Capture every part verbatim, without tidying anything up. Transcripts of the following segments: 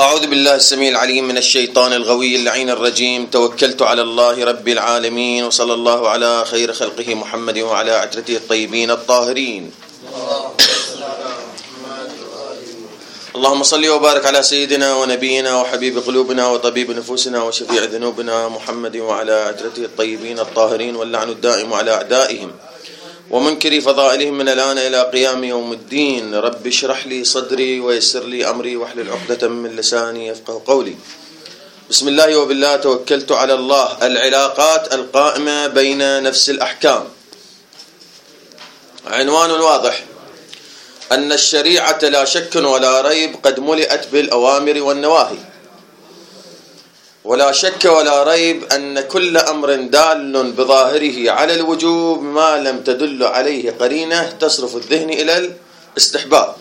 أعوذ بالله السميع العليم من الشيطان الغوي اللعين الرجيم. توكلت على الله رب العالمين، وصلى الله على خير خلقه محمد وعلى عترته الطيبين الطاهرين. اللهم صل وبارك على سيدنا ونبينا وحبيب قلوبنا وطبيب نفوسنا وشفيع ذنوبنا محمد وعلى عترته الطيبين الطاهرين، واللعن الدائم على أعدائهم ومنكر فضائلهم من الآن إلى قيام يوم الدين. رب اشرح لي صدري ويسر لي أمري واحلل عقدة من لساني يفقه قولي. بسم الله وبالله توكلت على الله. العلاقات القائمة بين نفس الأحكام. عنوان واضح: أن الشريعة لا شك ولا ريب قد ملئت بالأوامر والنواهي، ولا شك ولا ريب أن كل أمر دال بظاهره على الوجوب ما لم تدل عليه قرينة تصرف الذهن إلى الاستحباب،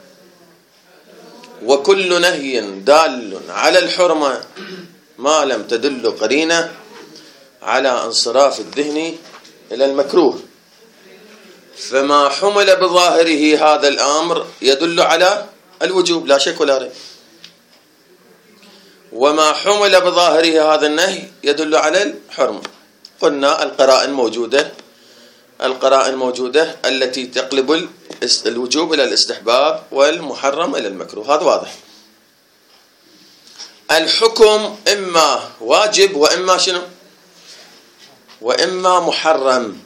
وكل نهي دال على الحرمة ما لم تدل قرينة على انصراف الذهن إلى المكروه. فما حمل بظاهره هذا الأمر يدل على الوجوب لا شك ولا ريب، وما حمل بظاهره هذا النهي يدل على الحرمة. قلنا القرائن موجودة، القرائن موجودة التي تقلب الوجوب إلى الاستحباب والمحرم إلى المكروه، هذا واضح. الحكم إما واجب وإما شنو؟ وإما محرم،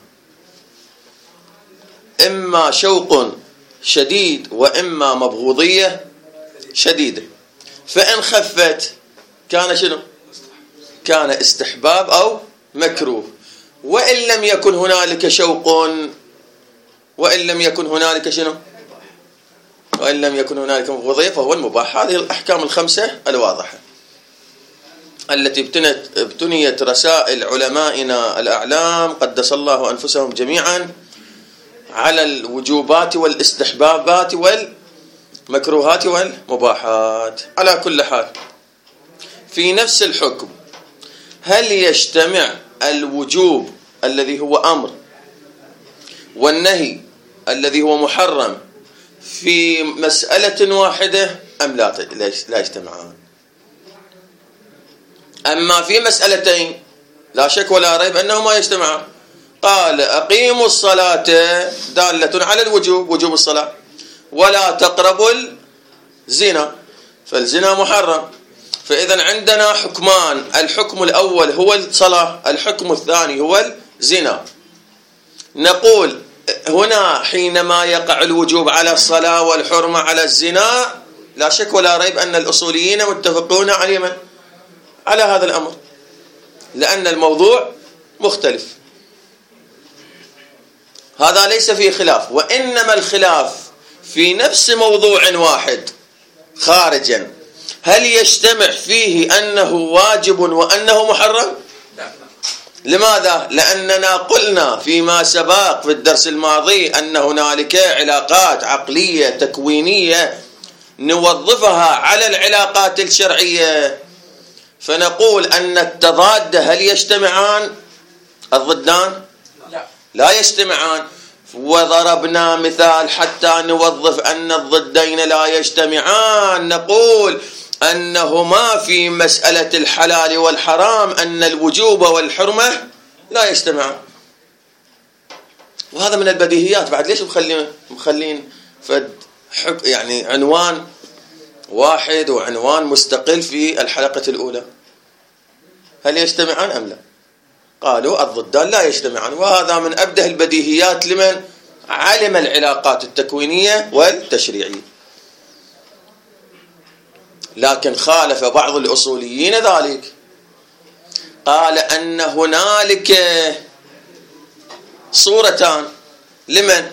إما شوق شديد وإما مبغوضية شديدة. فإن خفت كان شنو؟ كان استحباب أو مكروه. وإن لم يكن هنالك شوق، وإن لم يكن هنالك شنو؟ وإن لم يكن هنالك مبغوضية فهو المباح. هذه الأحكام الخمسة الواضحة التي ابتنت ابتنيت رسائل علمائنا الأعلام قدس الله أنفسهم جميعا على الوجوبات والاستحبابات والمكروهات والمباحات. على كل حال، في نفس الحكم هل يجتمع الوجوب الذي هو أمر والنهي الذي هو محرم في مسألة واحدة أم لا لا يجتمعان؟ أما في مسألتين لا شك ولا ريب أنهما يجتمعان. قال: أقيموا الصلاة دالة على الوجوب، وجوب الصلاة، ولا تقربوا الزنا، فالزنا محرم. فإذا عندنا حكمان، الحكم الأول هو الصلاة، الحكم الثاني هو الزنا. نقول هنا حينما يقع الوجوب على الصلاة والحرمة على الزنا لا شك ولا ريب أن الأصوليين متفقون على على هذا الأمر، لأن الموضوع مختلف. هذا ليس فيه خلاف، وإنما الخلاف في نفس موضوع واحد خارجا هل يجتمع فيه أنه واجب وأنه محرم؟ لماذا؟ لأننا قلنا فيما سبق في الدرس الماضي أن هنالك علاقات عقلية تكوينية نوظفها على العلاقات الشرعية، فنقول أن التضاد هل يجتمعان؟ الضدان لا يجتمعان. وضربنا مثال حتى نوظف أن الضدين لا يجتمعان، نقول أنهما في مسألة الحلال والحرام أن الوجوب والحرمة لا يجتمعان. وهذا من البديهيات. بعد ليش مخلين مخلين فد يعني عنوان واحد وعنوان مستقل في الحلقة الأولى؟ هل يجتمعان أم لا؟ قالوا الضدان لا يجتمعان، وهذا من أبده البديهيات لمن علم العلاقات التكوينية والتشريعية. لكن خالف بعض الأصوليين ذلك، قال أن هنالك صورتان لمن؟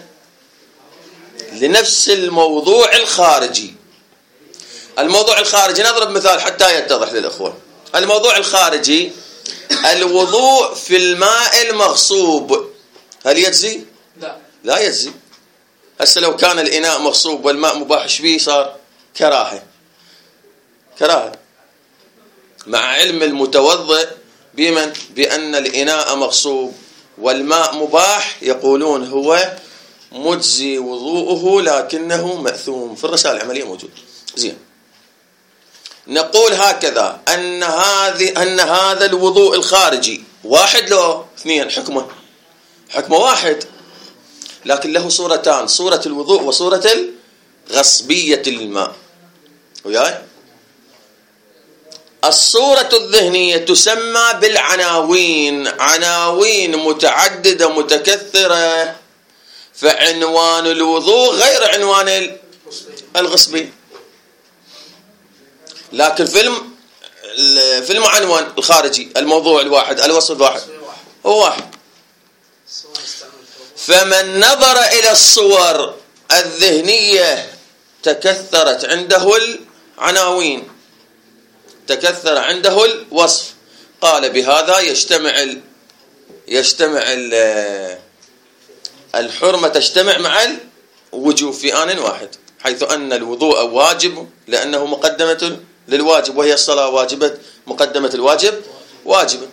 لنفس الموضوع الخارجي. الموضوع الخارجي نضرب مثال حتى يتضح للأخوة. الموضوع الخارجي الوضوء في الماء المغصوب، هل يجزي؟ لا لا يجزي. هسه لو كان الإناء مغصوب والماء مباح شبيه صار كراهة كراهة مع علم المتوضئ بمن؟ بأن الإناء مغصوب والماء مباح، يقولون هو مجزي وضوءه لكنه مأثوم. في الرسائل العملية موجود. زين، نقول هكذا أن هذه أن هذا الوضوء الخارجي واحد لو اثنين حكمه حكمه واحد، لكن له صورتان، صورة الوضوء وصورة الغصبية للماء. وياي الصورة الذهنية تسمى بالعناوين، عناوين متعددة متكثرة، فعنوان الوضوء غير عنوان الغصبي. لكن في في المعنون الخارجي الموضوع الواحد الوصف الواحد هو واحد. فمن نظر إلى الصور الذهنية تكثرت عنده العناوين، تكثر عنده الوصف، قال بهذا يجتمع يجتمع الحرمة تجتمع مع الوجوب في آن واحد، حيث أن الوضوء واجب لأنه مقدمة للواجب، وهي الصلاة واجبة مقدمة الواجب واجبة.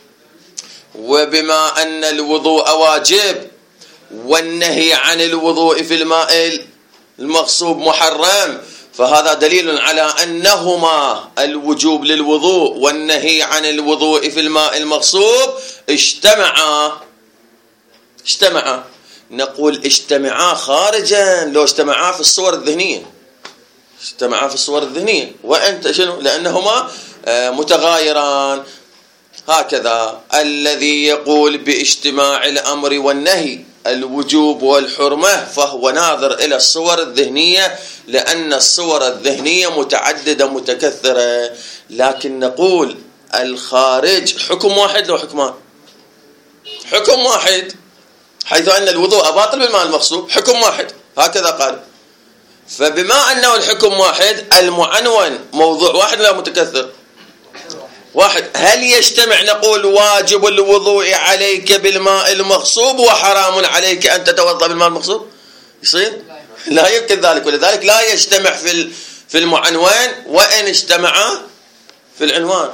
وبما أن الوضوء واجب والنهي عن الوضوء في الماء المغصوب محرم، فهذا دليل على أنهما الوجوب للوضوء والنهي عن الوضوء في الماء المغصوب اجتمعا اجتمعا نقول اجتمعا خارجا، لو اجتمعا في الصور الذهنية، اجتمعا في الصور الذهنية، وأنت شنو؟ لأنهما متغايران. هكذا الذي يقول باجتماع الأمر والنهي الوجوب والحرمة فهو ناظر إلى الصور الذهنية، لأن الصور الذهنية متعددة متكثرة. لكن نقول الخارج حكم واحد لو حكمان، حكم واحد، حيث أن الوضوء باطل بالماء المغصوب، حكم واحد، هكذا قال. فبما أنه الحكم واحد المعنون موضوع واحد لا متكثر واحد، هل يجتمع نقول واجب الوضوء عليك بالماء المغصوب وحرام عليك أن تتوضأ بالماء المغصوب؟ يصير؟ لا يمكن ذلك، ولذلك لا يجتمع في في المعنون وإن اجتمع في العنوان.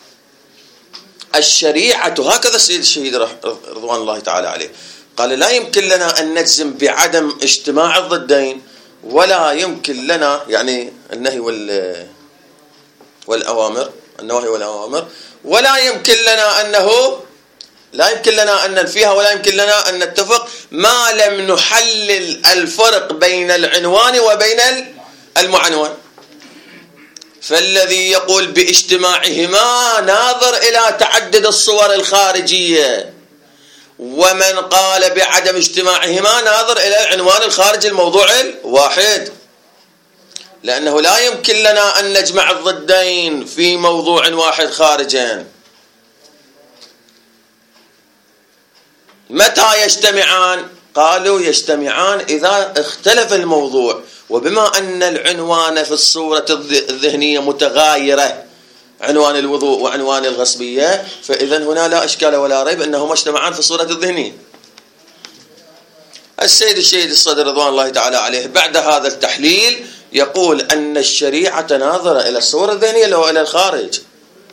الشريعة هكذا السيد الشهيد رضوان الله تعالى عليه قال لا يمكن لنا أن نجزم بعدم اجتماع الضدين، ولا يمكن لنا يعني النهي وال والأوامر النواهي والأوامر، ولا يمكن لنا أنه لا يمكن لنا أن ننفيها، ولا يمكن لنا أن نتفق ما لم نحلل الفرق بين العنوان وبين المعنون. فالذي يقول باجتماعهما ناظر إلى تعدد الصور الخارجية، ومن قال بعدم اجتماعهما ناظر إلى العنوان الخارجي الموضوع الواحد، لأنه لا يمكن لنا أن نجمع الضدين في موضوع واحد خارجا. متى يجتمعان؟ قالوا يجتمعان إذا اختلف الموضوع، وبما أن العنوان في الصورة الذهنية متغايرة، عنوان الوضوء وعنوان الغصبية، فإذا هنا لا إشكال ولا ريب أنهما اجتمعان في الصورة الذهنية. السيد الشهيد الصدر رضوان الله تعالى عليه بعد هذا التحليل يقول أن الشريعة ناظرة إلى الصورة الذهنية لو إلى الخارج،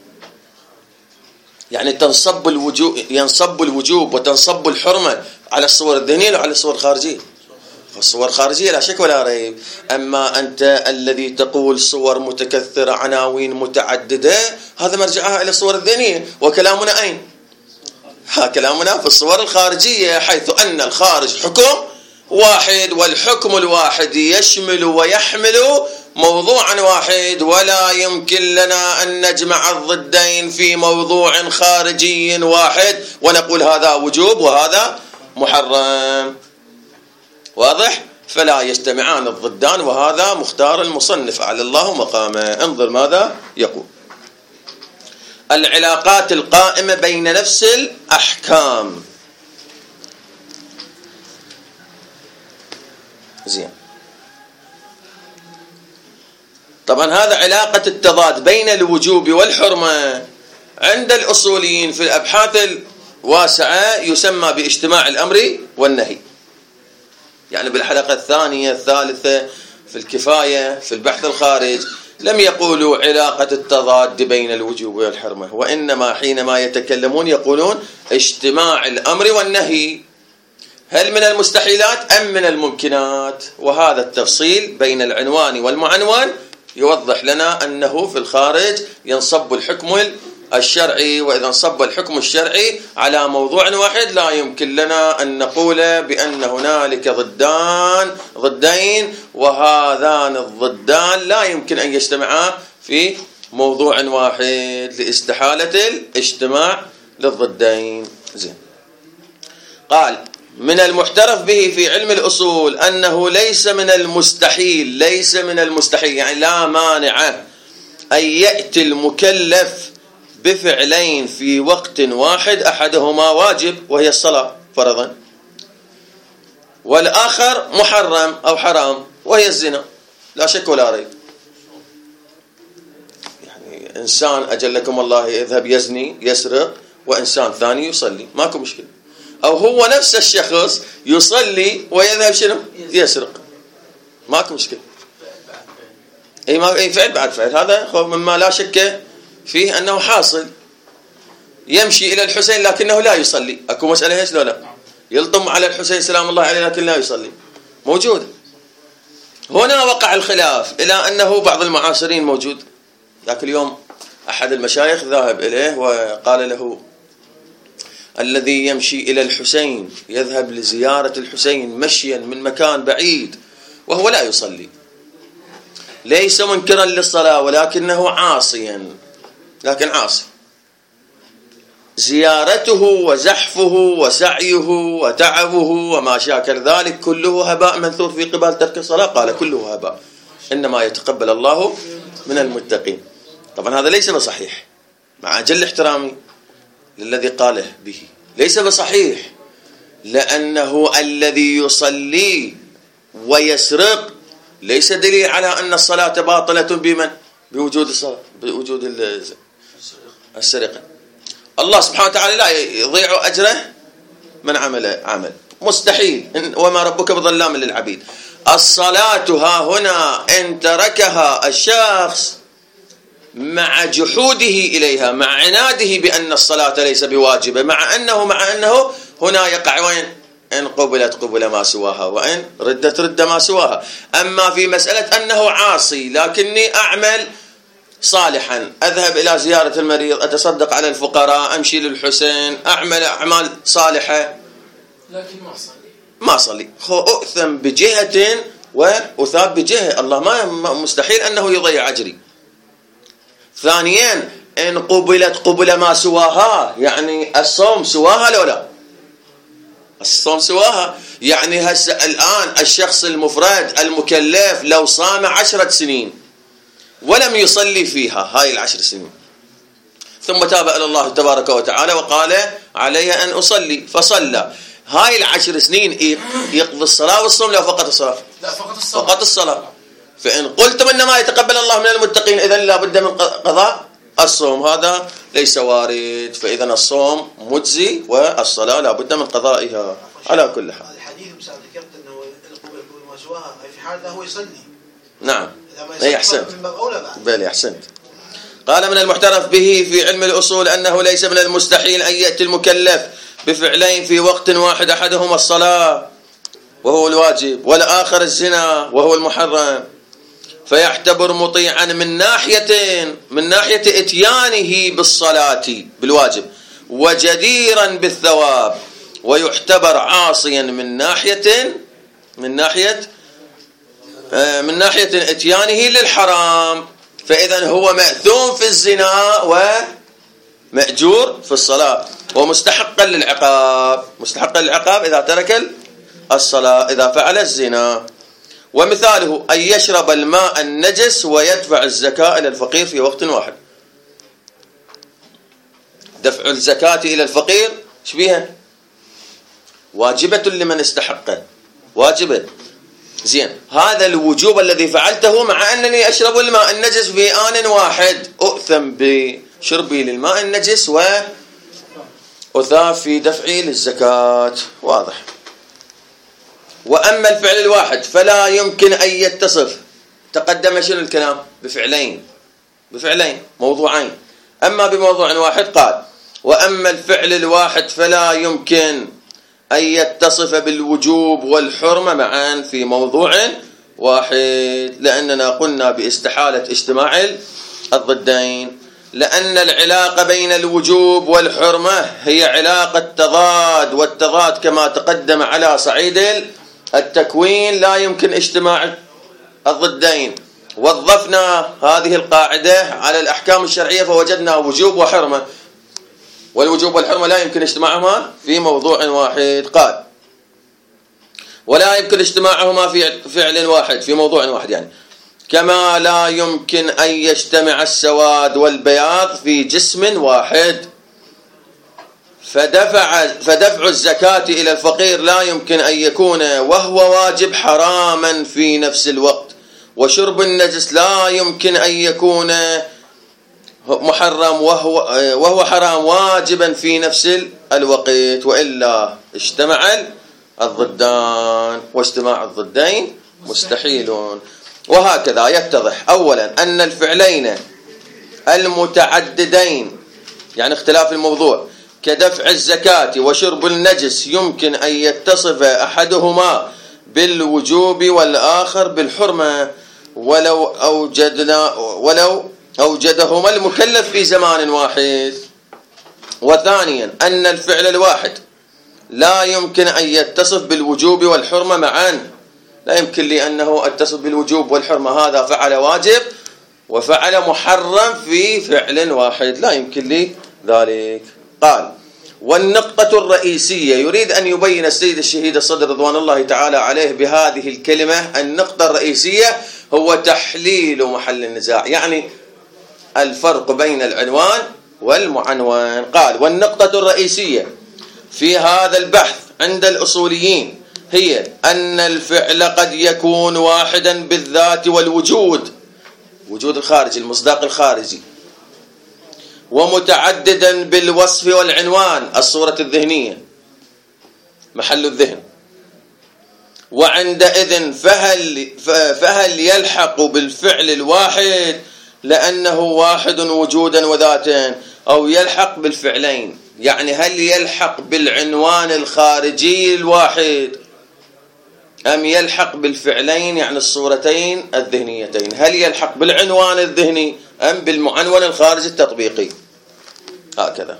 يعني تنصب الوجوب ينصب الوجوب وتنصب الحرمة على الصور الذهنية وعلى الصور الخارجية. الصور الخارجية لا شك ولا ريب، أما أنت الذي تقول صور متكثرة عناوين متعددة هذا مرجعها إلى الصور الذهنية، وكلامنا أين؟ ها كلامنا في الصور الخارجية، حيث أن الخارج حكم واحد، والحكم الواحد يشمل ويحمل موضوعا واحد، ولا يمكن لنا أن نجمع الضدين في موضوع خارجي واحد ونقول هذا وجوب وهذا محرم. واضح؟ فلا يجتمعان الضدان، وهذا مختار المصنف على الله مقامه. انظر ماذا يقول: العلاقات القائمة بين نفس الأحكام. زين، طبعا هذا علاقة التضاد بين الوجوب والحرمة عند الأصوليين في الأبحاث الواسعة يسمى باجتماع الأمر والنهي. يعني بالحلقة الثانية الثالثة في الكفاية في البحث الخارج لم يقولوا علاقة التضاد بين الوجوب والحرمة، وإنما حينما يتكلمون يقولون اجتماع الأمر والنهي، هل من المستحيلات أم من الممكنات؟ وهذا التفصيل بين العنوان والمعنون يوضح لنا أنه في الخارج ينصب الحكم الشرعي، وإذا انصب الحكم الشرعي على موضوع واحد لا يمكن لنا أن نقول بأن هنالك ضدان ضدين وهذان الضدان لا يمكن أن يجتمعا في موضوع واحد لاستحالة الاجتماع للضدين. زين. قال من المحترف به في علم الأصول أنه ليس من المستحيل ليس من المستحيل يعني لا مانع أن يأتي المكلف بفعلين في وقت واحد، أحدهما واجب وهي الصلاة فرضا، والآخر محرم أو حرام وهي الزنا، لا شك ولا ريب. يعني إنسان أجلكم الله يذهب يزني يسرق، وإنسان ثاني يصلي، ماكو مشكلة. أو هو نفس الشخص يصلي ويذهب شنو يسرق، ماكو مشكلة. أي ما أي فعل بعد فعل، هذا مما لا شك فيه أنه حاصل. يمشي إلى الحسين لكنه لا يصلي، أكو مسألة هيك لا لا يلطم على الحسين سلام الله عليه لكن لا يصلي، موجود. هنا وقع الخلاف إلى أنه بعض المعاصرين موجود. ذاك اليوم أحد المشايخ ذهب إليه وقال له الذي يمشي إلى الحسين يذهب لزيارة الحسين مشيا من مكان بعيد وهو لا يصلي، ليس منكرا للصلاة ولكنه عاصيا، لكن عاصي، زيارته وزحفه وسعيه وتعبه وما شاكل ذلك كله هباء منثور في قبال ترك الصلاة. قال كله هباء، إنما يتقبل الله من المتقين. طبعا هذا ليس بصحيح، مع جل احترامي للذي قاله به، ليس بصحيح، لأنه الذي يصلي ويسرق ليس دليل على أن الصلاة باطلة بمن؟ بوجود الصلاة، بوجود السرقة. الله سبحانه وتعالى لا يضيع أجره من عمل عمل، مستحيل، وما ربك بظلام للعبيد. الصلاة ها هنا إن تركها الشخص مع جحوده إليها، مع عناده بأن الصلاة ليس بواجبة، مع أنه مع أنه هنا يقع وين؟ إن قبلت قبل ما سواها وإن ردت رد ما سواها. أما في مسألة أنه عاصي لكني أعمل صالحا، أذهب إلى زيارة المريض، أتصدق على الفقراء، أمشي للحسين، أعمل أعمال صالحة لكن ما صلي ما صلي أؤثم بجهة وأثاب بجهة. الله ما مستحيل أنه يضيع أجري. ثانيا إن قبلت قبل ما سواها، يعني الصوم سواها لو لا؟ الصوم سواها، يعني هسه الآن الشخص المفرد المكلف لو صام عشرة سنين ولم يصلي فيها هاي العشر سنين، ثم تاب إلى الله تبارك وتعالى وقال علي أن أصلي فصلى، هاي العشر سنين يقضي الصلاة والصوم لو فقط الصلاة؟ لا، فقط الصلاة. فقط الصلاة. فإن قلتم إنما يتقبل الله من المتقين إذن لا بد من قضاء الصوم، هذا ليس وارد. فإذا الصوم مجزي والصلاة لا بد من قضائها على كل حال. الحديث مثلا ذكرت أنه قبل قبل ما سواها في حال هو يصلي. نعم، أي أحسنت، بل أحسنت. قال من المحترف به في علم الأصول أنه ليس من المستحيل أن يأتي المكلف بفعلين في وقت واحد، أحدهما الصلاة وهو الواجب، والآخر الزنا وهو المحرم، فيعتبر مطيعا من ناحية من ناحية إتيانه بالصلاة بالواجب وجديرا بالثواب، ويعتبر عاصيا من ناحية من ناحية من ناحية إتيانه للحرام، فإذا هو مأثوم في الزنا ومأجور في الصلاة ومستحقا للعقاب، مستحقا للعقاب إذا ترك الصلاة إذا فعل الزنا. ومثاله أن يشرب الماء النجس ويدفع الزكاة إلى الفقير في وقت واحد. دفع الزكاة إلى الفقير شبيها واجبة لمن استحقه، واجبة. زين، هذا الوجوب الذي فعلته مع أنني أشرب الماء النجس في آن واحد، أؤثم بشربي للماء النجس وأثاب في دفعي للزكاة، واضح. وأما الفعل الواحد فلا يمكن أن يتصف، تقدم شنو الكلام؟ بفعلين بفعلين موضوعين. أما بموضوع واحد قال وأما الفعل الواحد فلا يمكن أن يتصف بالوجوب والحرمة معا في موضوع واحد، لأننا قلنا باستحالة اجتماع الضدين، لأن العلاقة بين الوجوب والحرمة هي علاقة تضاد، والتضاد كما تقدم على صعيد التكوين لا يمكن اجتماع الضدين. وظفنا هذه القاعدة على الأحكام الشرعية فوجدنا وجوب وحرمة، والوجوب والحرمة لا يمكن اجتماعهما في موضوع واحد. قال ولا يمكن اجتماعهما في فعل واحد، في موضوع واحد يعني، كما لا يمكن أن يجتمع السواد والبياض في جسم واحد. فدفع, فدفع الزكاة إلى الفقير لا يمكن أن يكون وهو واجب حراما في نفس الوقت، وشرب النجس لا يمكن أن يكون محرم وهو, وهو حرام واجبا في نفس الوقت، وإلا اجتمع الضدان، واجتماع الضدين مستحيل. وهكذا يتضح أولا أن الفعلين المتعددين يعني اختلاف الموضوع كدفع الزكاة وشرب النجس يمكن أن يتصف أحدهما بالوجوب والآخر بالحرمة ولو أوجدنا ولو أوجدهما المكلف في زمان واحد. وثانيا أن الفعل الواحد لا يمكن أن يتصف بالوجوب والحرمة معا، لا يمكن لي أنه أتصف بالوجوب والحرمة، هذا فعل واجب وفعل محرم في فعل واحد، لا يمكن لي ذلك. قال والنقطة الرئيسية، يريد أن يبين السيد الشهيد الصدر رضوان الله تعالى عليه بهذه الكلمة النقطة الرئيسية هو تحليل محل النزاع، يعني الفرق بين العنوان والمعنون. قال والنقطة الرئيسية في هذا البحث عند الأصوليين هي أن الفعل قد يكون واحدا بالذات والوجود، وجود الخارجي المصداق الخارجي، ومتعددا بالوصف والعنوان الصورة الذهنية محل الذهن. وعندئذ فهل, فهل يلحق بالفعل الواحد لأنه واحد وجودا وذاتا، أو يلحق بالفعلين، يعني هل يلحق بالعنوان الخارجي الواحد أم يلحق بالفعلين يعني الصورتين الذهنيتين، هل يلحق بالعنوان الذهني أم بالمعنون الخارجي التطبيقي. هكذا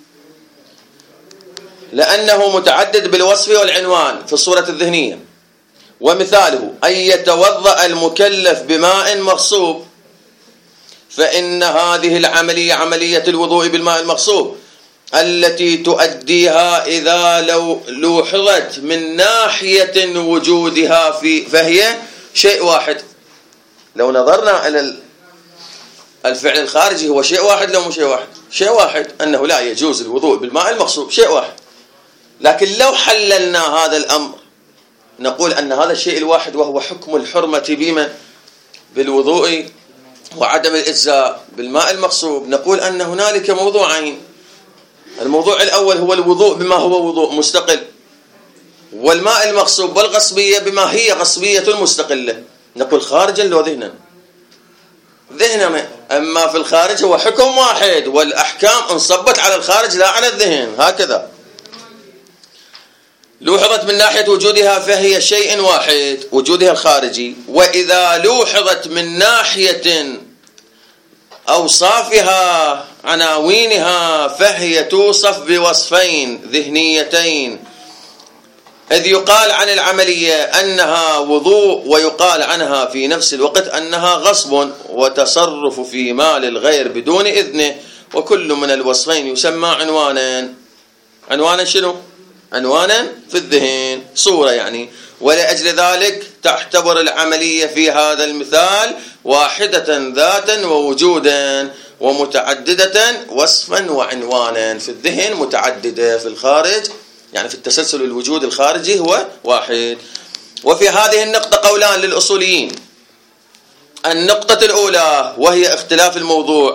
لأنه متعدد بالوصف والعنوان في الصورة الذهنية. ومثاله أن يتوضأ المكلف بماء مغصوب، فإن هذه العملية عملية الوضوء بالماء المغصوب التي تؤديها إذا لو لوحظت من ناحية وجودها في فهي شيء واحد. لو نظرنا إلى الفعل الخارجي هو شيء واحد، لو مو شيء واحد، شيء واحد أنه لا يجوز الوضوء بالماء المغصوب، شيء واحد. لكن لو حللنا هذا الأمر نقول أن هذا الشيء الواحد وهو حكم الحرمة بما بالوضوء وعدم الإجزاء بالماء المغصوب، نقول أن هنالك موضوعين، الموضوع الأول هو الوضوء بما هو وضوء مستقل، والماء المغصوب والغصبية بما هي غصبية مستقلة. نقول خارجا لو ذهنا ذهنا، أما في الخارج هو حكم واحد والأحكام انصبت على الخارج لا على الذهن. هكذا لوحظت من ناحية وجودها فهي شيء واحد وجودها الخارجي، وإذا لوحظت من ناحية أوصافها عناوينها فهي توصف بوصفين ذهنيتين، إذ يقال عن العملية أنها وضوء ويقال عنها في نفس الوقت أنها غصب وتصرف في مال الغير بدون إذنه، وكل من الوصفين يسمى عنوانا. عنوانا شنو؟ عنوانا في الذهن، صورة يعني. ولأجل ذلك تعتبر العملية في هذا المثال واحدة ذاتا ووجودا، ومتعددة وصفا وعنوانا، في الذهن متعددة، في الخارج يعني في التسلسل الوجود الخارجي هو واحد. وفي هذه النقطة قولان للأصوليين. النقطة الأولى وهي اختلاف الموضوع،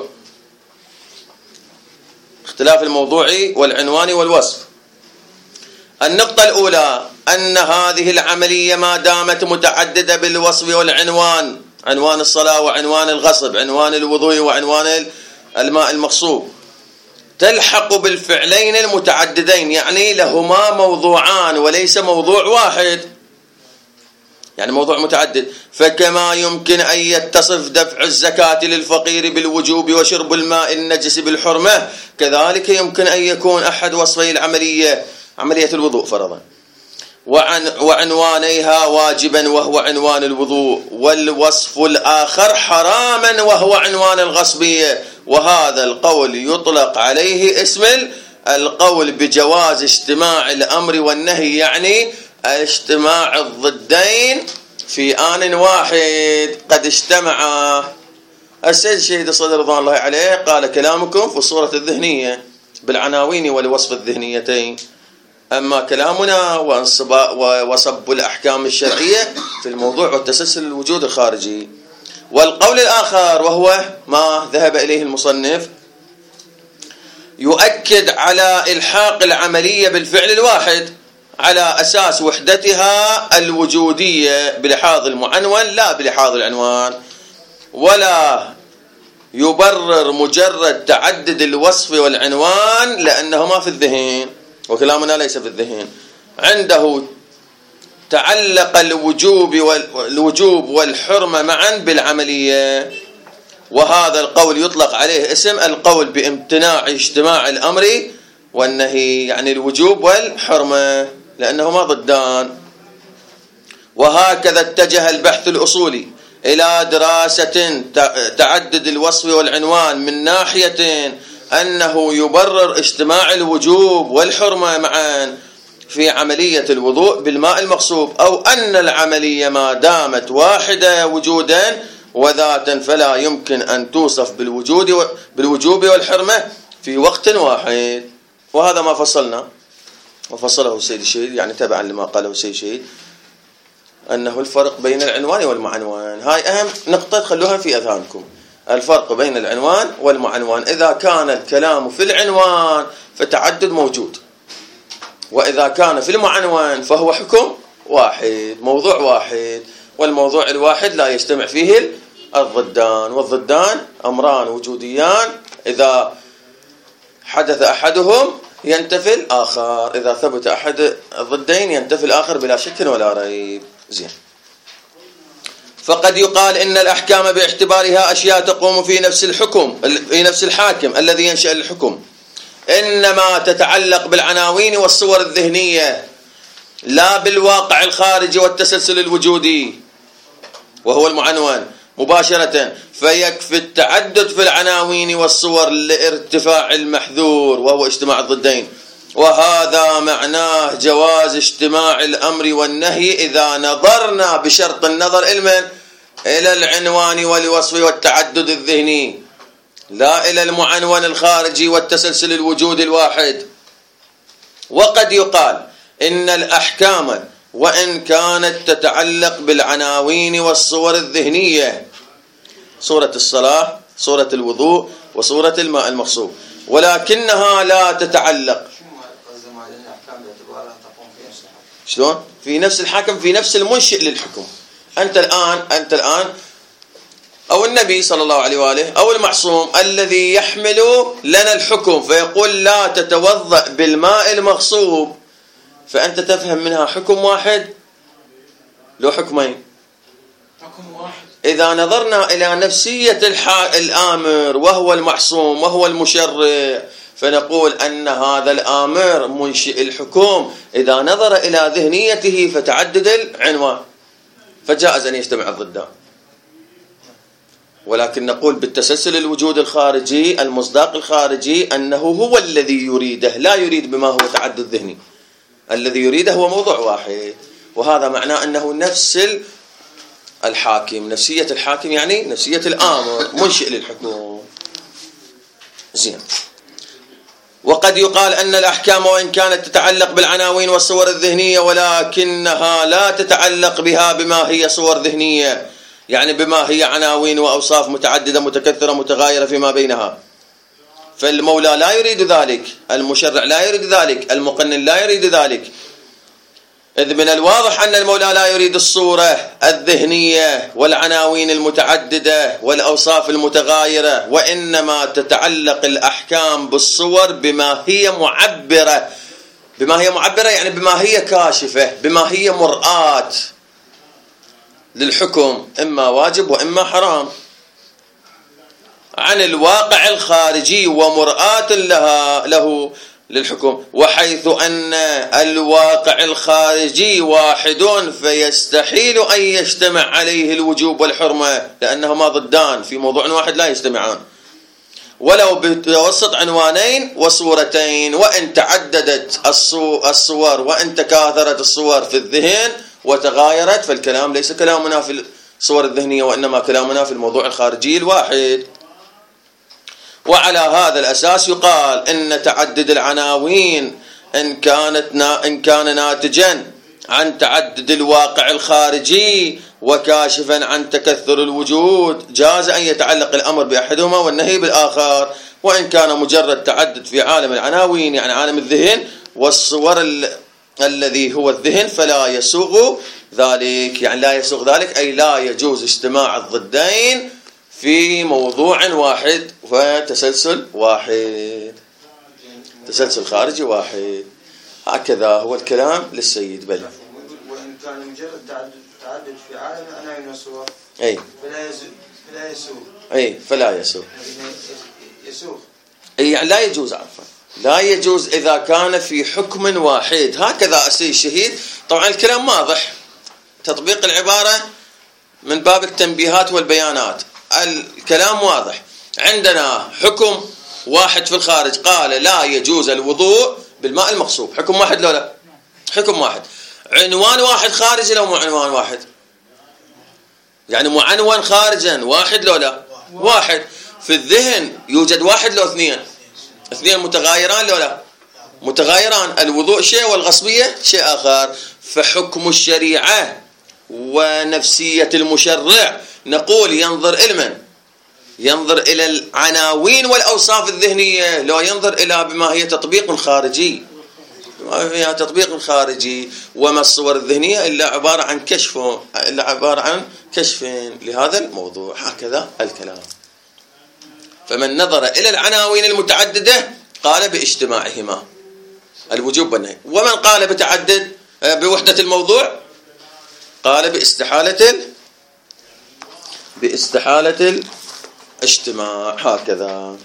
اختلاف الموضوع والعنوان والوصف. النقطة الأولى أن هذه العملية ما دامت متعددة بالوصف والعنوان، عنوان الصلاة وعنوان الغصب، عنوان الوضوء وعنوان الماء المغصوب، تلحق بالفعلين المتعددين، يعني لهما موضوعان وليس موضوع واحد. يعني موضوع متعدد. فكما يمكن أن يتصف دفع الزكاة للفقير بالوجوب وشرب الماء النجس بالحرمة، كذلك يمكن أن يكون أحد وصفي العملية عملية الوضوء فرضا وعن وعنوانيها واجبا وهو عنوان الوضوء، والوصف الآخر حراما وهو عنوان الغصبية، وهذا القول يطلق عليه اسم القول بجواز اجتماع الأمر والنهي، يعني اجتماع الضدين في آن واحد قد اجتمعا. السيد الشهيد الصدر رضوان الله عليه قال كلامكم في الصورة الذهنية بالعناوين والوصف الذهنيتين، أما كلامنا وصب الأحكام الشرعية في الموضوع والتسلسل الوجود الخارجي. والقول الآخر وهو ما ذهب إليه المصنف يؤكد على إلحاق العملية بالفعل الواحد على أساس وحدتها الوجودية بلحاظ المعنون لا بلحاظ العنوان، ولا يبرر مجرد تعدد الوصف والعنوان لأنهما في الذهن، وكلامنا ليس في الذهن. عنده تعلق الوجوب والوجوب والحرمة معا بالعملية، وهذا القول يطلق عليه اسم القول بامتناع اجتماع الأمر والنهي، يعني الوجوب والحرمة لأنهما ضدان. وهكذا اتجه البحث الأصولي إلى دراسة تعدد الوصف والعنوان من ناحية أنه يبرر اجتماع الوجوب والحرمة معا في عملية الوضوء بالماء المغصوب، أو أن العملية ما دامت واحدة وجودا وذاتا فلا يمكن أن توصف بالوجود بالوجوب والحرمة في وقت واحد. وهذا ما فصلنا وفصله السيد الشهيد، يعني تبعا لما قاله السيد الشهيد أنه الفرق بين العنوان والمعنوان. هاي أهم نقطة خلوها في أذهانكم، الفرق بين العنوان والمعنوان. إذا كان الكلام في العنوان فتعدد موجود، وإذا كان في المعنوان فهو حكم واحد موضوع واحد، والموضوع الواحد لا يجتمع فيه الضدان، والضدان أمران وجوديان إذا حدث أحدهم ينتفي الآخر، إذا ثبت أحد الضدين ينتفي الآخر بلا شك ولا ريب. زين. فقد يقال إن الأحكام باعتبارها أشياء تقوم في نفس الحكم في نفس الحاكم الذي ينشأ الحكم، إنما تتعلق بالعناوين والصور الذهنية لا بالواقع الخارجي والتسلسل الوجودي وهو المعنون مباشرة، فيكفي التعدد في العناوين والصور لارتفاع المحذور وهو اجتماع الضدين، وهذا معناه جواز اجتماع الأمر والنهي إذا نظرنا بشرط النظر علما إلى العنوان والوصف والتعدد الذهني لا إلى المعنون الخارجي والتسلسل الوجود الواحد. وقد يقال إن الأحكام وإن كانت تتعلق بالعناوين والصور الذهنية، صورة الصلاة، صورة الوضوء، وصورة الماء المغصوب، ولكنها لا تتعلق شلون في نفس الحاكم في نفس المنشئ للحكم. أنت الآن أنت الآن أو النبي صلى الله عليه وآله أو المعصوم الذي يحمل لنا الحكم فيقول لا تتوضأ بالماء المغصوب، فأنت تفهم منها حكم واحد لو حكمين. حكم واحد. إذا نظرنا إلى نفسية الآمر وهو المعصوم وهو المشرع فنقول أن هذا الآمر منشئ الحكم إذا نظر إلى ذهنيته فتعدد العنوان فجائز أن يجتمع الضدان، ولكن نقول بالتسلسل الوجود الخارجي المصداق الخارجي أنه هو الذي يريده، لا يريد بما هو تعدد ذهني، الذي يريده هو موضوع واحد، وهذا معناه أنه نفس الحاكم، نفسية الحاكم يعني نفسية الآمر منشئ للحكم. زين. وقد يقال أن الأحكام وإن كانت تتعلق بالعناوين والصور الذهنية ولكنها لا تتعلق بها بما هي صور ذهنية، يعني بما هي عناوين وأوصاف متعددة متكثرة متغايرة فيما بينها، فالمولى لا يريد ذلك، المشرع لا يريد ذلك، المقنن لا يريد ذلك، إذ من الواضح أن المولى لا يريد الصورة الذهنية والعناوين المتعددة والأوصاف المتغايرة، وإنما تتعلق الأحكام بالصور بما هي معبرة، بما هي معبرة يعني بما هي كاشفة، بما هي مرآة، للحكم إما واجب وإما حرام عن الواقع الخارجي ومرآة لها له للحكم، وحيث أن الواقع الخارجي واحد فيستحيل أن يجتمع عليه الوجوب والحرمة لأنهما ضدان في موضوع واحد لا يجتمعان، ولو بتوسط عنوانين وصورتين، وإن تعددت الصور وإن تكاثرت الصور في الذهن وتغايرت، فالكلام ليس كلامنا في الصور الذهنية وإنما كلامنا في الموضوع الخارجي الواحد. وعلى هذا الأساس يقال إن تعدد العناوين إن كانت إن كان ناتجا عن تعدد الواقع الخارجي وكاشفا عن تكثر الوجود جاز أن يتعلق الأمر بأحدهما والنهي بالآخر، وإن كان مجرد تعدد في عالم العناوين يعني عالم الذهن والصور ال... الذي هو الذهن فلا يسوغ ذلك، يعني لا يسوغ ذلك أي لا يجوز اجتماع الضدين في موضوع واحد وتسلسل واحد، تسلسل خارجي واحد. هكذا هو الكلام للسيد بل. وإن كان مجرد تعدد تعدد في عالم العناوين والصور أي فلا يسوغ فلا يسوغ أي فلا يسوغ يسوغ أي يعني لا يجوز عفوا لا يجوز إذا كان في حكم واحد. هكذا أسي الشهيد. طبعا الكلام واضح، تطبيق العبارة من باب التنبيهات والبيانات. الكلام واضح، عندنا حكم واحد في الخارج قال لا يجوز الوضوء بالماء المغصوب، حكم واحد لو لا؟ حكم واحد. عنوان واحد خارجي لو مو عنوان واحد؟ يعني معنون خارجا واحد لو لا؟ واحد. في الذهن يوجد واحد لو اثنين؟ اثنين متغايران لو لا؟ متغايران. الوضوء شيء والغصبية شيء آخر. فحكم الشريعة ونفسية المشرع نقول ينظر إلى من؟ ينظر إلى العناوين والأوصاف الذهنية، لو ينظر إلى بما هي تطبيق خارجي، ما هي تطبيق خارجي. وما الصور الذهنية إلا عبارة عن كشف إلا عبارة عن كشف لهذا الموضوع. هكذا الكلام. فمن نظر إلى العناوين المتعددة قال باجتماعهما الوجوب والنهي، ومن قال بتعدد بوحدة الموضوع قال باستحالة باستحالة الاجتماع. هكذا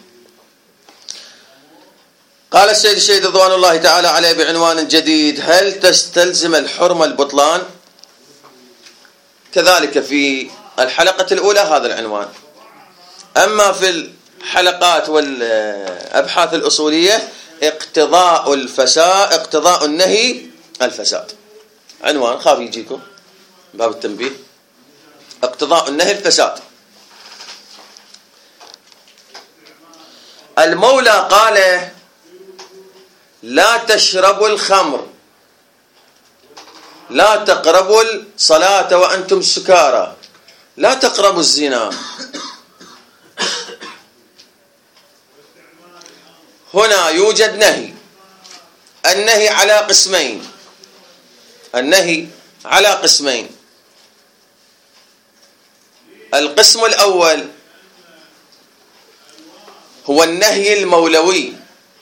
قال السيد الشهيد رضوان الله تعالى عليه بعنوان جديد: هل تستلزم الحرمة البطلان؟ كذلك في الحلقة الأولى هذا العنوان. أما في الحلقات والأبحاث الأصولية اقتضاء الفساد اقتضاء النهي الفساد، عنوان خاف يجيكم باب التنبيه. اقتضاء النهي الفساد. المولى قال: لا تشربوا الخمر، لا تقربوا الصلاة وأنتم سكارى، لا تقربوا الزنا. هنا يوجد نهي. النهي على قسمين. النهي على قسمين. القسم الأول هو النهي المولوي،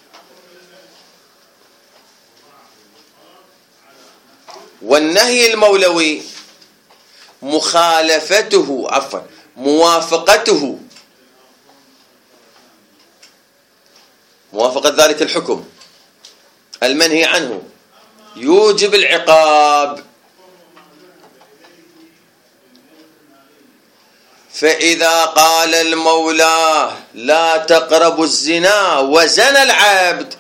والنهي المولوي مخالفته عفوا موافقته موافقة ذلك الحكم المنهي عنه يوجب العقاب. فإذا قال المولى لا تقربوا الزنا وزنى العبد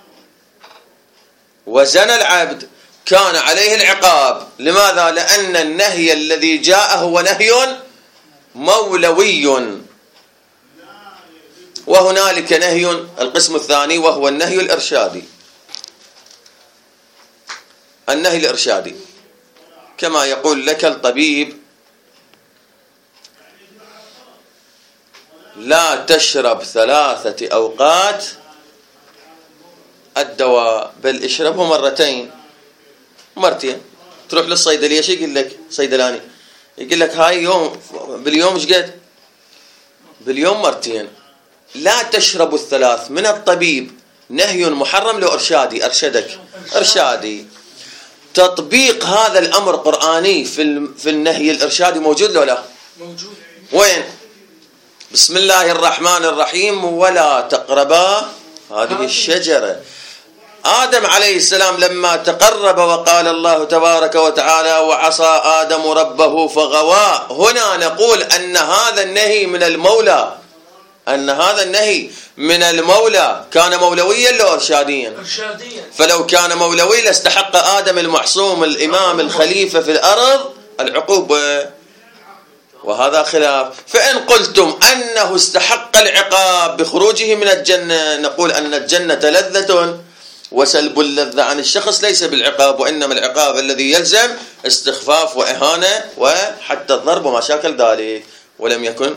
وزنى العبد كان عليه العقاب. لماذا؟ لأن النهي الذي جاء هو نهي مولوي، وهنالك نهي القسم الثاني وهو النهي الإرشادي. النهي الإرشادي كما يقول لك الطبيب: لا تشرب ثلاثة أوقات الدواء، بل اشربه مرتين مرتين. تروح للصيدلية شو يقول لك صيدلاني؟ يقول لك هاي يوم باليوم ايش قد؟ باليوم مرتين. لا تشرب الثلاث من الطبيب نهي محرم لو إرشادي، أرشدك إرشادي. تطبيق هذا الأمر قرآني في في النهي الإرشادي موجود لو لا؟ موجود. وين؟ بسم الله الرحمن الرحيم ولا تقربا هذه الشجرة. آدم عليه السلام لما تقرب وقال الله تبارك وتعالى وعصى آدم ربه فغوى، هنا نقول أن هذا النهي من المولى، أن هذا النهي من المولى كان مولويا لو إرشاديا؟ إرشاديا. فلو كان مولوي لاستحق آدم المعصوم الإمام الخليفة في الأرض العقوبة، وهذا خلاف. فإن قلتم أنه استحق العقاب بخروجه من الجنة، نقول أن الجنة لذة، وسلب اللذة عن الشخص ليس بالعقاب، وإنما العقاب الذي يلزم استخفاف وإهانة وحتى الضرب وما شاكل ذلك، ولم يكن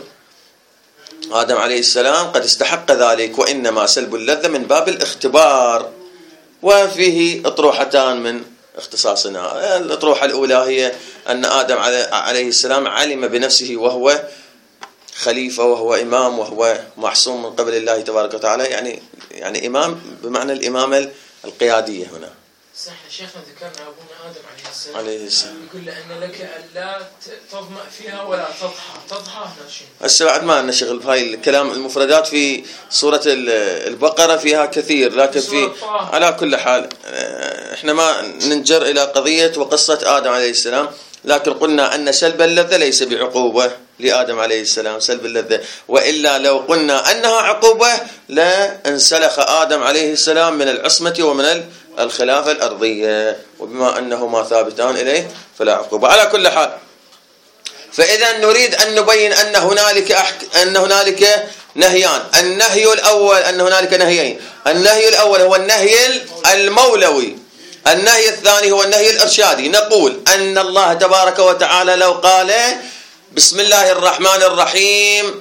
آدم عليه السلام قد استحق ذلك، وإنما سلب اللذة من باب الاختبار. وفيه أطروحتان من اختصاصنا. الأطروحة الأولى هي أن آدم عليه السلام علم بنفسه وهو خليفة وهو إمام وهو معصوم من قبل الله تبارك وتعالى، يعني يعني إمام بمعنى الإمامة القيادية هنا. صح شيخنا، ذكرنا أبونا آدم عليه السلام عليه السلام يقول له أن لك أن لا تظمأ فيها ولا تضحى. تضحى هنا شيء. هسه بعد ما نشغل بهاي الكلام. المفردات في سورة البقرة فيها كثير، لكن في على كل حال احنا ما ننجر إلى قضية وقصة آدم عليه السلام، لكن قلنا أن سلب اللذة ليس بعقوبة لآدم عليه السلام، سلب اللذة، وإلا لو قلنا أنها عقوبة لانسلخ آدم عليه السلام من العصمة ومن الخلافة الأرضية، وبما أنهما ثابتان إليه فلا عقوبة. على كل حال، فإذا نريد أن نبين أن هنالك أحك... أن هنالك نهيان. النهي الأول أن هنالك نهيين. النهي الأول هو النهي المولوي، النهي الثاني هو النهي الإرشادي. نقول أن الله تبارك وتعالى لو قال بسم الله الرحمن الرحيم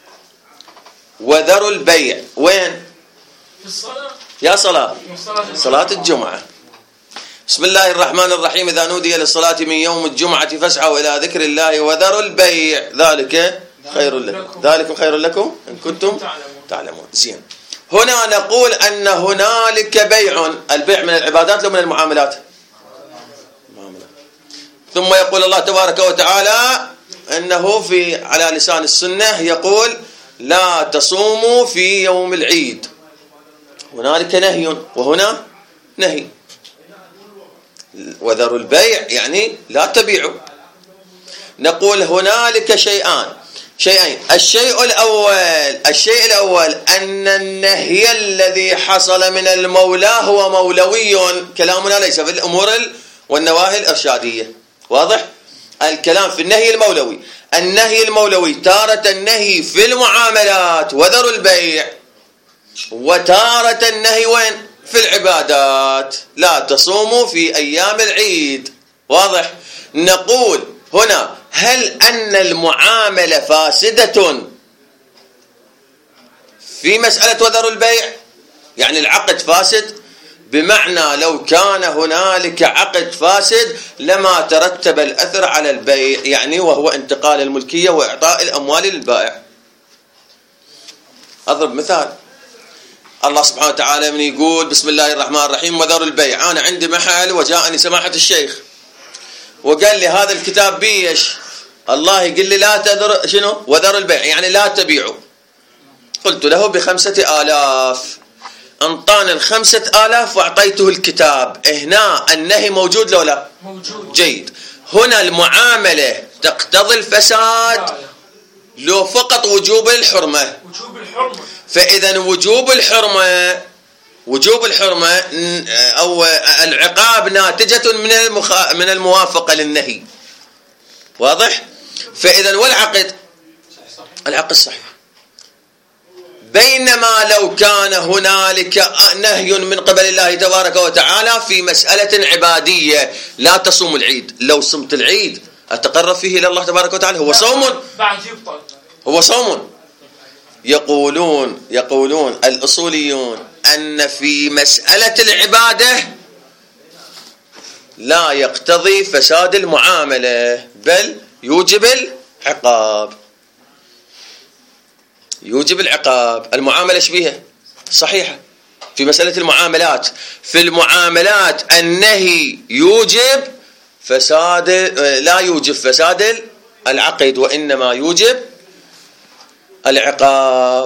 وذروا البيع، وين؟ في الصلاة. يا صلاة صلاة الجمعة. بسم الله الرحمن الرحيم إذا نودي للصلاة من يوم الجمعة فاسعوا إلى ذكر الله وذروا البيع ذلك خير لكم، ذلك خير لكم إن كنتم تعلمون. زين، هنا نقول أن هنالك بيع. البيع من العبادات لو من المعاملات؟ معاملات. ثم يقول الله تبارك وتعالى أنه في على لسان السنة يقول لا تصوموا في يوم العيد. هنالك نهي وهنا نهي. وذروا البيع يعني لا تبيعوا. نقول هنالك شيئان شيئين الشيء الأول الشيء الأول أن النهي الذي حصل من المولى هو مولوي. كلامنا ليس في الأمور والنواهي الإرشادية، واضح؟ الكلام في النهي المولوي. النهي المولوي تارة النهي في المعاملات وذروا البيع، وتارة النهي وين؟ في العبادات لا تصوموا في أيام العيد، واضح؟ نقول هنا هل أن المعاملة فاسدة في مسألة وذروا البيع؟ يعني العقد فاسد، بمعنى لو كان هنالك عقد فاسد لما ترتب الأثر على البيع، يعني وهو انتقال الملكية وإعطاء الأموال للبائع. أضرب مثال. الله سبحانه وتعالى من يقول بسم الله الرحمن الرحيم وذروا البيع. أنا عندي محل وجاءني سماحة الشيخ وقال لي هذا الكتاب بيش، الله يقول لي لا تذر شنو وذروا البيع، يعني لا تبيعوا. قلت له بخمسة آلاف، انطاني الخمسة آلاف وأعطيته الكتاب. هنا النهي موجود لو لا؟ موجود. جيد. هنا المعاملة تقتضي الفساد لو فقط وجوب الحرمة. وجوب الحرمة. فإذا وجوب الحرمة وجوب الحرمة أو العقاب ناتجة من المخ... من الموافقة للنهي، واضح؟ فإذا والعقد العقد صحيح. بينما لو كان هنالك نهي من قبل الله تبارك وتعالى في مسألة عبادية لا تصوم العيد، لو صمت العيد أتقرب فيه إلى الله تبارك وتعالى، هو صوم بعد يبطل، هو صوم. يقولون يقولون الأصوليون أن في مسألة العبادة لا يقتضي فساد المعاملة، بل يوجب العقاب، يوجب العقاب. المعاملة شبيهة صحيحة، في مسألة المعاملات. في المعاملات النهي يوجب فساد، لا يوجب فساد العقد، وإنما يوجب العقاب،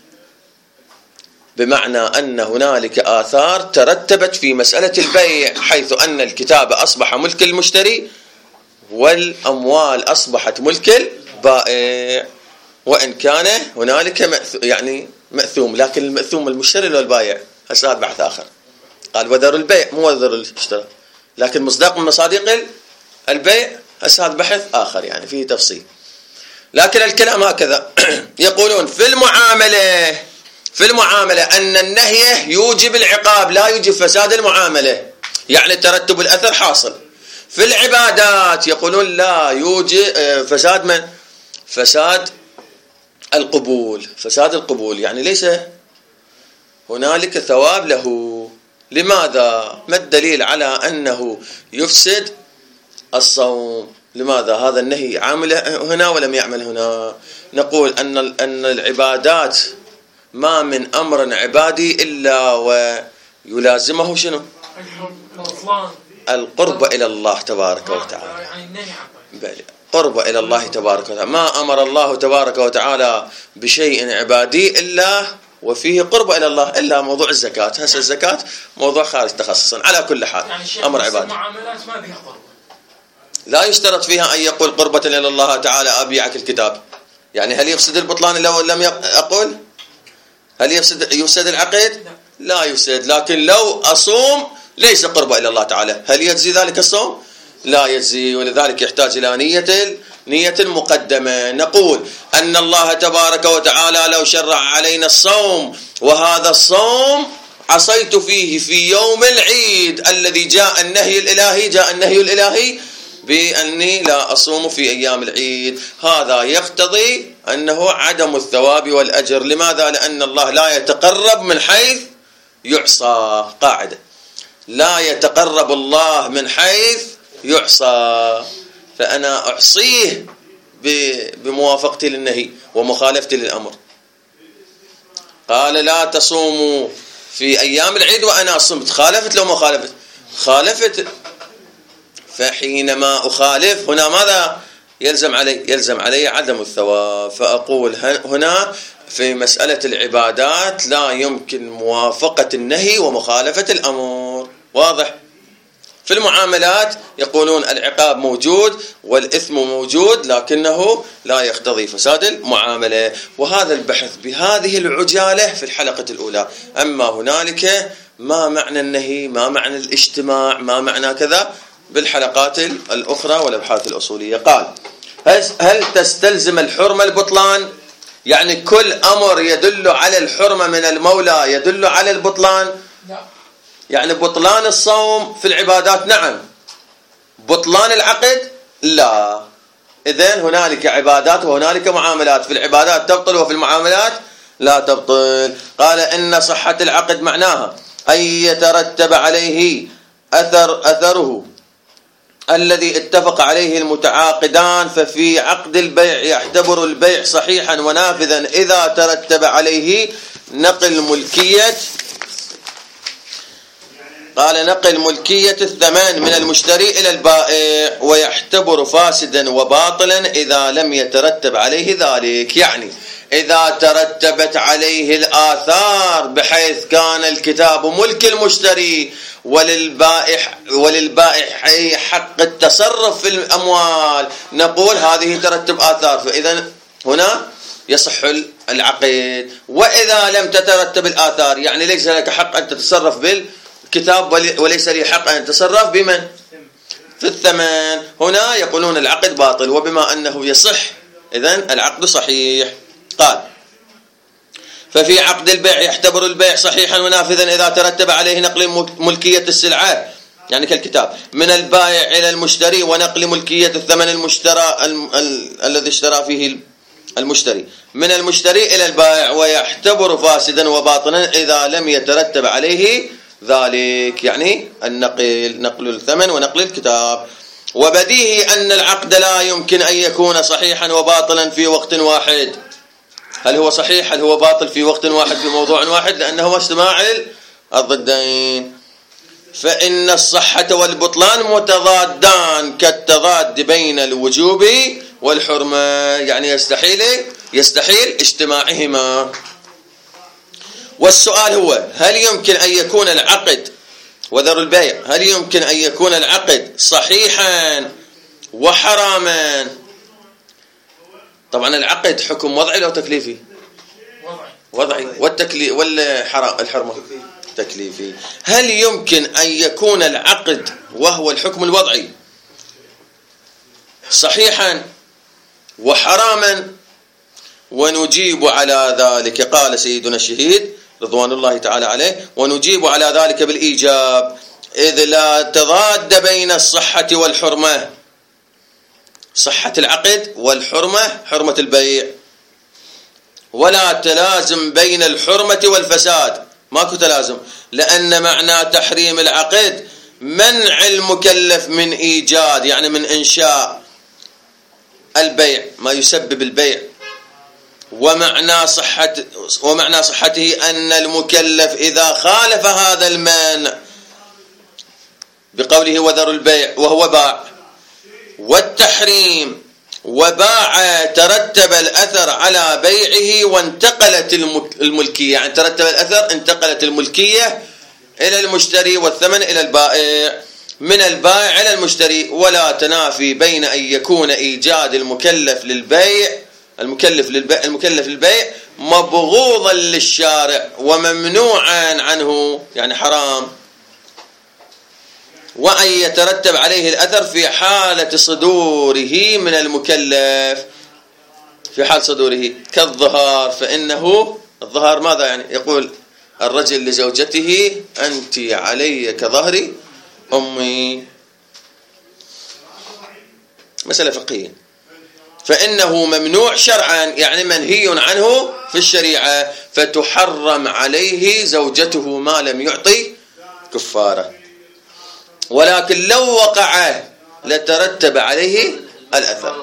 بمعنى أن هنالك آثار ترتبت في مسألة البيع، حيث أن الكتاب أصبح ملك المشتري والأموال أصبحت ملك البائع، وإن كان هنالك يعني مأثوم، لكن المأثوم المشتري ولا البائع؟ هذا بحث آخر. قال وذر البيع مو وذر الاشتراء، لكن مصداق من مصادق البيع هذا بحث آخر يعني فيه تفصيل. لكن الكلام هكذا يقولون في المعاملة في المعاملة أن النهي يوجب العقاب لا يوجب فساد المعاملة، يعني ترتب الأثر حاصل. في العبادات يقولون لا يوجب فساد من فساد القبول، فساد القبول يعني ليس هنالك ثواب له. لماذا؟ ما الدليل على أنه يفسد الصوم؟ لماذا هذا النهي عامل هنا ولم يعمل هنا؟ نقول أن أن العبادات ما من أمر عبادي إلا ويلازمه شنو؟ القرب إلى الله تبارك وتعالى. قرب إلى الله تبارك وتعالى. ما أمر الله تبارك وتعالى بشيء عبادي إلا وفيه قرب إلى الله، إلا موضوع الزكاة. هسه الزكاة موضوع خارج تخصصا. على كل حال يعني أمر عبادي. المعاملات ما بها قرب، لا يشترط فيها أن يقول قربة إلى الله تعالى أبيعك الكتاب. يعني هل يفسد البطلان لو لم أقول؟ هل يفسد يفسد العقد؟ لا يفسد. لكن لو أصوم ليس قربة إلى الله تعالى، هل يجزي ذلك الصوم؟ لا يجزي، ولذلك يحتاج إلى نية نية مقدمة. نقول أن الله تبارك وتعالى لو شرع علينا الصوم، وهذا الصوم عصيت فيه في يوم العيد الذي جاء النهي الإلهي جاء النهي الإلهي بأني لا أصوم في أيام العيد، هذا يقتضي أنه عدم الثواب والأجر. لماذا؟ لأن الله لا يتقرب من حيث يعصى. قاعدة: لا يتقرب الله من حيث يعصى، فأنا أعصيه بموافقتي للنهي ومخالفتي للأمر. قال لا تصوموا في أيام العيد وأنا صمت، خالفت لو ما خالفت؟ خالفت. فحينما أخالف هنا ماذا يلزم علي؟ يلزم علي عدم الثواب. فأقول هنا في مسألة العبادات لا يمكن موافقة النهي ومخالفة الأمر. واضح؟ في المعاملات يقولون العقاب موجود والإثم موجود، لكنه لا يقتضي فساد المعاملة. وهذا البحث بهذه العجالة في الحلقة الأولى. أما هنالك ما معنى النهي، ما معنى الاجتماع، ما معنى كذا بالحلقات الأخرى والأبحاث الأصولية. قال: هل تستلزم الحرمة البطلان؟ يعني كل أمر يدل على الحرمة من المولى يدل على البطلان؟ لا. يعني بطلان الصوم في العبادات نعم، بطلان العقد لا. إذن هنالك عبادات وهنالك معاملات، في العبادات تبطل وفي المعاملات لا تبطل. قال: إن صحة العقد معناها أن يترتب عليه أثر أثره الذي اتفق عليه المتعاقدان، ففي عقد البيع يعتبر البيع صحيحا ونافذا إذا ترتب عليه نقل ملكية قال نقل ملكية الثمن من المشتري إلى البائع، ويعتبر فاسدا وباطلا إذا لم يترتب عليه ذلك. يعني إذا ترتبت عليه الآثار بحيث كان الكتاب ملك المشتري وللبائع وللبائع حق التصرف في الأموال، نقول هذه ترتب آثار، فإذا هنا يصح العقد. وإذا لم تترتب الآثار يعني ليس لك حق أن تتصرف بالكتاب وليس لي حق أن أتصرف بمن؟ في الثمن. هنا يقولون العقد باطل، وبما أنه يصح إذن العقد صحيح. قال: ففي عقد البيع يعتبر البيع صحيحا ونافذا إذا ترتب عليه نقل ملكية السلعة يعني كالكتاب من البائع إلى المشتري، ونقل ملكية الثمن المشترى ال ال الذي اشترى فيه المشتري من المشتري إلى البائع، ويعتبر فاسدا وباطلا إذا لم يترتب عليه ذلك، يعني النقل نقل الثمن ونقل الكتاب. وبديهي أن العقد لا يمكن أن يكون صحيحا وباطلا في وقت واحد. هل هو صحيح هل هو باطل في وقت واحد في موضوع واحد؟ لأنه اجتماع الضدين، فإن الصحة والبطلان متضادان كالتضاد بين الوجوب والحرمة، يعني يستحيل يستحيل اجتماعهما. والسؤال هو: هل يمكن أن يكون العقد وذر البيع هل يمكن أن يكون العقد صحيحا وحراما؟ طبعا العقد حكم وضعي لو تكليفي؟ وضعي. والتكليف والحرام الحرمة تكليفي. هل يمكن أن يكون العقد وهو الحكم الوضعي صحيحا وحراما؟ ونجيب على ذلك، قال سيدنا الشهيد رضوان الله تعالى عليه: ونجيب على ذلك بالإيجاب، إذ لا تضاد بين الصحة والحرمة، صحة العقد والحرمة حرمة البيع، ولا تلازم بين الحرمة والفساد، ماكو تلازم، لأن معنى تحريم العقد منع المكلف من إيجاد، يعني من إنشاء البيع ما يسبب البيع، ومعنى صحة ومعنى صحته أن المكلف إذا خالف هذا المانع بقوله وذر البيع وهو باع، والتحريم وباع ترتب الأثر على بيعه وانتقلت الملكية، يعني ترتب الأثر انتقلت الملكية إلى المشتري والثمن إلى البائع، من البائع إلى المشتري، ولا تنافي بين أن يكون إيجاد المكلف للبيع المكلف للبيع المكلف للبيع مبغوضا للشارع وممنوعا عنه، يعني حرام، وأن يترتب عليه الأثر في حالة صدوره من المكلف، في حال صدوره كالظهار، فإنه الظهار ماذا يعني؟ يقول الرجل لزوجته: أنت علي كظهر أمي، مسألة فقهية، فإنه ممنوع شرعا، يعني منهي عنه في الشريعة، فتحرم عليه زوجته ما لم يعطي كفارة، ولكن لو وقع لترتب عليه الأثر.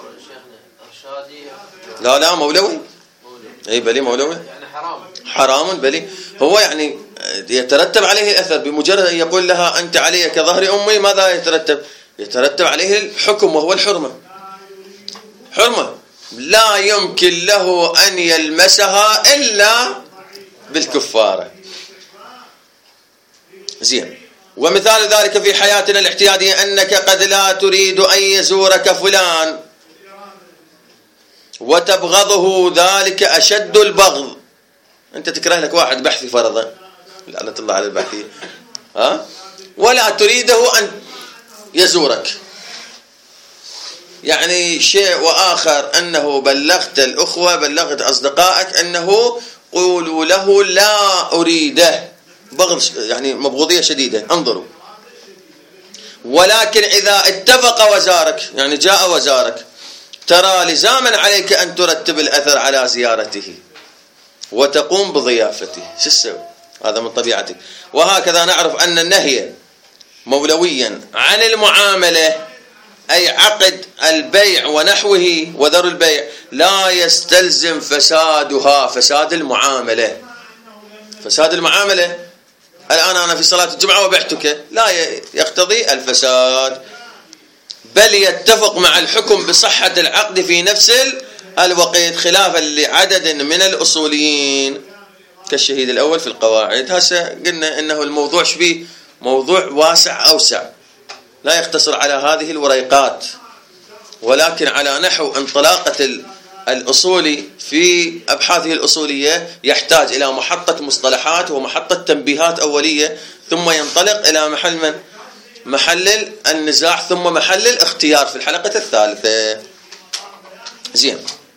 لا لا مولوي، أي بلي مولوي، يعني حرام حرام بلي، هو يعني يترتب عليه الأثر بمجرد أن يقول لها أنت علي كظهر أمي، ماذا يترتب؟ يترتب عليه الحكم وهو الحرمة، حرمة لا يمكن له أن يلمسها إلا بالكفارة. زين. ومثال ذلك في حياتنا الاعتيادية أنك قد لا تريد أن يزورك فلان وتبغضه ذلك أشد البغض، أنت تكره لك واحد بحثي فرضا، لعنة الله على البحثي، ها؟ ولا تريده أن يزورك، يعني شيء وآخر أنه بلغت الأخوة بلغت أصدقائك أنه قولوا له لا أريده، بغض يعني مبغوضية شديدة، انظروا. ولكن إذا اتفق وزارك، يعني جاء وزارك، ترى لزاما عليك أن ترتب الأثر على زيارته وتقوم بضيافته، شو تسوي؟ هذا من طبيعتك. وهكذا نعرف أن النهي مولويا عن المعاملة، أي عقد البيع ونحوه وذر البيع، لا يستلزم فسادها، فساد المعاملة، فساد المعاملة. الآن أنا في صلاة الجمعة وبعتك، لا يقتضي الفساد، بل يتفق مع الحكم بصحة العقد في نفس الوقت، خلافا لعدد من الأصوليين كالشهيد الأول في القواعد. هسه قلنا إنه الموضوع شبيه موضوع واسع أوسع، لا يقتصر على هذه الوريقات، ولكن على نحو انطلاقة الأصولي في أبحاثه الأصولية يحتاج إلى محطة مصطلحات ومحطة تنبيهات أولية، ثم ينطلق إلى محل من؟ محل النزاع، ثم محل الاختيار في الحلقة الثالثة. زين.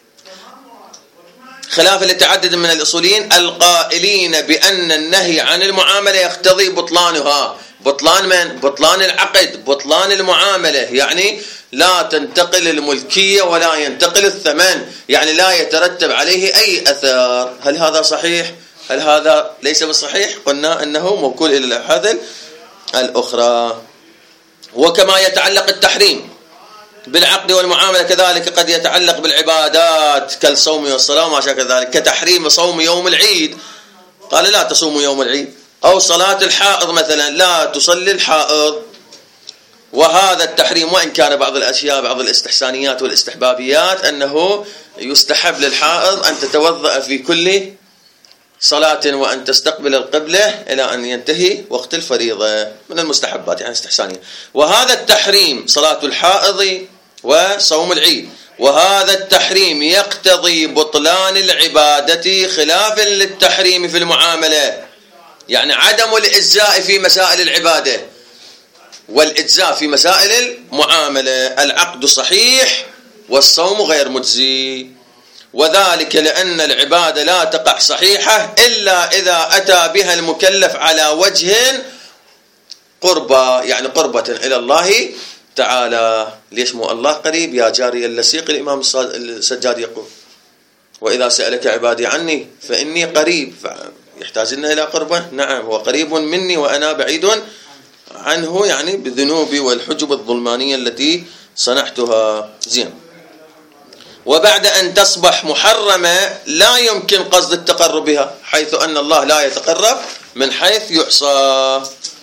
خلافا لتعدد من الأصوليين القائلين بأن النهي عن المعاملة يقتضي بطلانها. بطلان من؟ بطلان العقد، بطلان المعاملة، يعني لا تنتقل الملكية ولا ينتقل الثمن، يعني لا يترتب عليه أي أثر. هل هذا صحيح؟ هل هذا ليس بالصحيح؟ قلنا أنه موكول إلى الأبحاث الأخرى. وكما يتعلق التحريم بالعقد والمعاملة كذلك قد يتعلق بالعبادات كالصوم والصلاة وما شابه ذلك، كتحريم صوم يوم العيد، قال لا تصوموا يوم العيد، أو صلاة الحائض مثلا، لا تصلي الحائض. وهذا التحريم وإن كان بعض الأشياء بعض الاستحسانيات والاستحبابيات أنه يستحب للحائض أن تتوضأ في كل صلاة وأن تستقبل القبلة إلى أن ينتهي وقت الفريضة، من المستحبات يعني استحسانية. وهذا التحريم صلاة الحائض وصوم العيد، وهذا التحريم يقتضي بطلان العبادة خلافا للتحريم في المعاملة، يعني عدم الإجزاء في مسائل العبادة والإجزاء في مسائل المعاملة. العقد صحيح والصوم غير مجزي، وذلك لأن العبادة لا تقع صحيحة إلا إذا أتى بها المكلف على وجه قربة، يعني قربة إلى الله تعالى. ليش مو الله قريب يا جاري اللسيق؟ الإمام السجاد يقول وإذا سألك عبادي عني فإني قريب، يحتاج لنا إلى قربة. نعم هو قريب مني وأنا بعيد عنه، يعني بالذنوب والحجب الظلمانية التي صنعتها. زين. وبعد أن تصبح محرمة لا يمكن قصد التقرب بها، حيث أن الله لا يتقرب من حيث يحصى،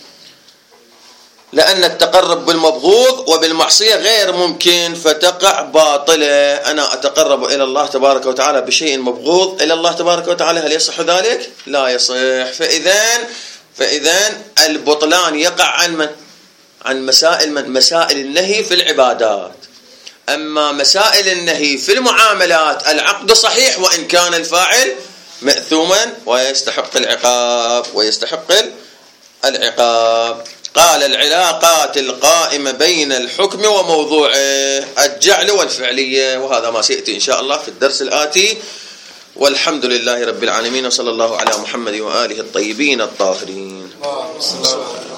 لأن التقرب بالمبغوض وبالمعصية غير ممكن فتقع باطلة. أنا أتقرب إلى الله تبارك وتعالى بشيء مبغوض إلى الله تبارك وتعالى، هل يصح ذلك؟ لا يصح. فإذن فإذن البطلان يقع عن من؟ عن مسائل من؟ مسائل النهي في العبادات. أما مسائل النهي في المعاملات العقد صحيح وإن كان الفاعل مأثوما ويستحق العقاب ويستحق العقاب. قال العلاقات القائمة بين الحكم وموضوعه الجعل والفعلية، وهذا ما سيأتي إن شاء الله في الدرس الآتي. والحمد لله رب العالمين، وصلى الله على محمد وآله الطيبين الطاهرين.